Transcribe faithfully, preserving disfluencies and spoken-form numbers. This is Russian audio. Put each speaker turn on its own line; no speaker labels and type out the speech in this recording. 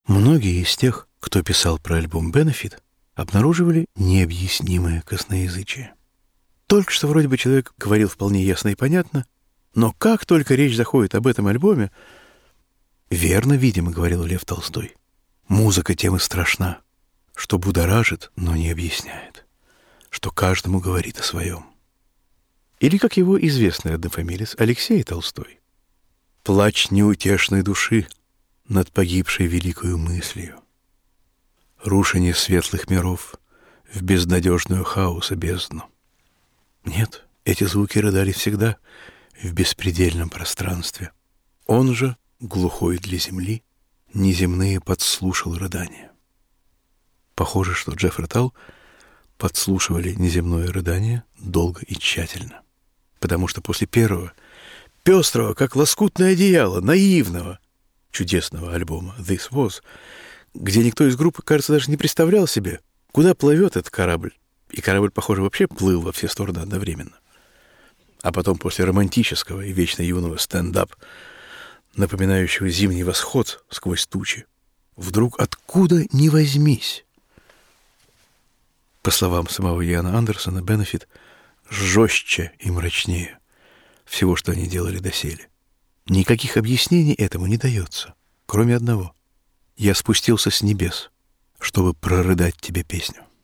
Многие из тех, кто писал про альбом «Benefit», обнаруживали необъяснимое косноязычие. Только что вроде бы человек говорил вполне ясно и понятно, но как только речь заходит об этом альбоме, верно, видимо, говорил Лев Толстой, музыка тем и страшна, что будоражит, но не объясняет, что каждому говорит о своем. Или, как его известный однофамилец Алексей Толстой, плач неутешной души над погибшей великою мыслью, рушение светлых миров в безнадежную хаоса бездну. Нет, эти звуки рыдали всегда в беспредельном пространстве. Он же, глухой для земли, неземные подслушал рыдания. Похоже, что Джеффри Талл подслушивали неземное рыдание долго и тщательно, потому что после первого, пестрого, как лоскутное одеяло, наивного, чудесного альбома «This Was», где никто из группы, кажется, даже не представлял себе, куда плывет этот корабль, и корабль, похоже, вообще плыл во все стороны одновременно. А потом после романтического и вечно юного стендап, напоминающего зимний восход сквозь тучи, вдруг откуда ни возьмись. По словам самого Яна Андерсона, «Benefit» жестче и мрачнее всего, что они делали доселе. Никаких объяснений этому не дается, кроме одного. Я спустился с небес, чтобы прорыдать тебе песню.